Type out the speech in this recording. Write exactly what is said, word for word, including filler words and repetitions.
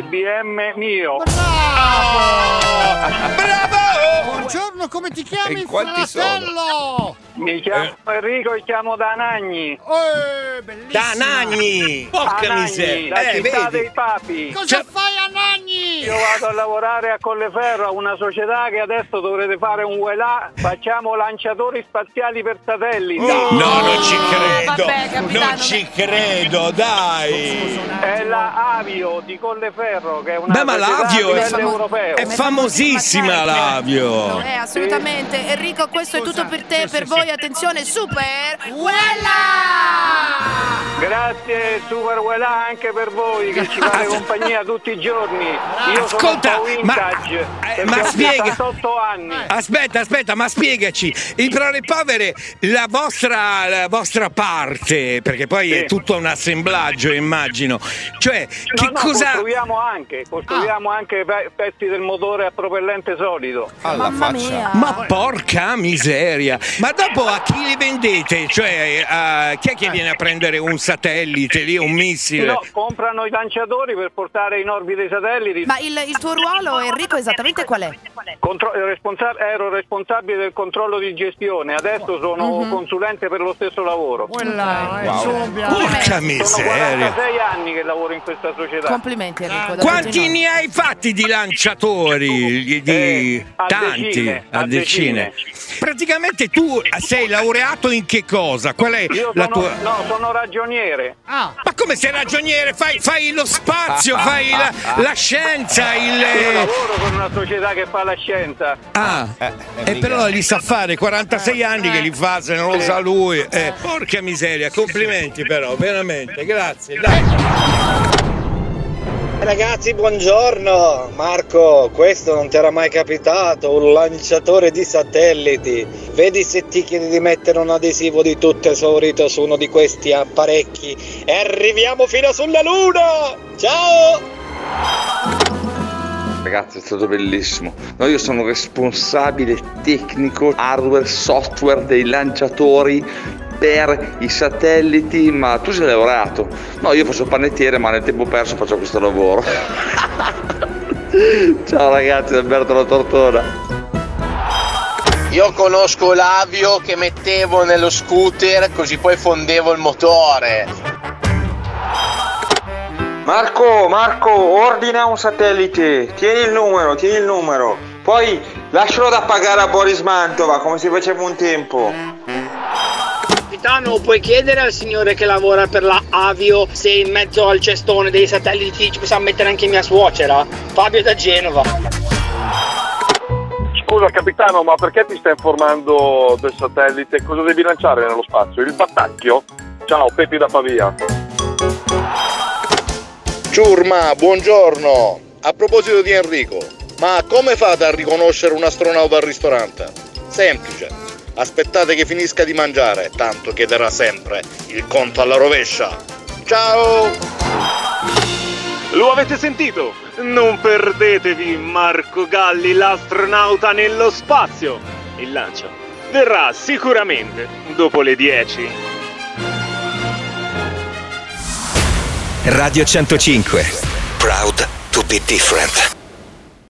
B M mio. Bravo! Bravo! Buongiorno, come ti chiami, E quanti fratello? Mi chiamo Eh. Enrico e chiamo Danagni. Eh, bellissima. Danagni! Porca Anagni, miseria! la Eh, città vedi? dei papi. Cosa Cioè- fai a Nagni? Io vado a lavorare a Colleferro, a una società che adesso dovrete fare un voilà. Facciamo lanciatori spaziali per satelliti. No, non ci credo! vabbè, capitano. Non ci credo, dai! È la Avio di Colleferro, che è una Beh, ma società l'Avio a è livello famo- europeo. è famosissima l'Avio! Eh, assolutamente. Enrico, questo è tutto per te, Sì, per sì, voi. sì. Attenzione, super. Grazie Super Voilà anche per voi che ci fate compagnia tutti i giorni. Io Ascolta, sono un po' ma- vintage, eh, perché ma ho spiega- settantotto anni. Aspetta, aspetta, ma spiegaci, il Pro le Povere, la vostra, la vostra parte, perché poi Sì. è tutto un assemblaggio, immagino. Cioè, che No, no, cosa... costruiamo anche, costruiamo anche pe- pezzi del motore a propellente solido. Alla Mamma faccia. mia. Ma porca miseria! Ma dopo a chi li vendete? Cioè, a chi è che viene a prendere un satellite lì, un missile? No, comprano i lanciatori per portare in orbita i satelliti. Ma il, il tuo ruolo, Enrico, esattamente qual è? Contro- responsa- ero responsabile del controllo di gestione, adesso sono Mhm. consulente per lo stesso lavoro. Quella è Wow. Giulia. Porca Sono miseria! quarantasei anni che lavoro in questa società. Complimenti, Enrico. da Quanti tutti noi. ne hai fatti di lanciatori? Di, di- Eh, a tanti, decine, a a decine. decine. Praticamente tu sei laureato in che cosa? Qual è Io la sono, tua... no, sono ragioniere. Ah, Ma come sei ragioniere? Fai, fai lo spazio, fai la, la scienza, il... Io lavoro con una società che fa la scienza. Ah, Eh, e Enrico. però li sa fare, quarantasei anni che li fa, se non lo sa lui. Eh, porca miseria, complimenti però, veramente, grazie. Dai. Ragazzi, buongiorno! Marco, questo non ti era mai capitato, un lanciatore di satelliti. Vedi se ti chiedi di mettere un adesivo di tutto esaurito su uno di questi apparecchi e arriviamo fino sulla Luna! Ciao! Ragazzi, è stato bellissimo. No, io sono responsabile tecnico hardware software dei lanciatori per i satelliti. Ma tu sei laureato? No, io faccio panettiere, ma nel tempo perso faccio questo lavoro. Ciao ragazzi, Alberto La Tortona. Io conosco l'avio che mettevo nello scooter così poi fondevo il motore. Marco, Marco, ordina un satellite, tieni il numero, tieni il numero, poi lascialo da pagare a Boris Mantova come si faceva un tempo. Capitano, puoi chiedere al signore che lavora per la Avio se in mezzo al cestone dei satelliti ci possiamo mettere anche mia suocera? Fabio da Genova. Scusa capitano, ma perché ti stai informando del satellite? Cosa devi lanciare nello spazio? Il battacchio? Ciao, Pepi da Pavia. Ciurma, buongiorno! A proposito di Enrico, ma come fate a riconoscere un astronauta al ristorante? Semplice, aspettate che finisca di mangiare, tanto chiederà sempre il conto alla rovescia. Ciao! Lo avete sentito? Non perdetevi Marco Galli, l'astronauta nello spazio. Il lancio verrà sicuramente dopo le dieci. Radio centocinque. Proud to be different.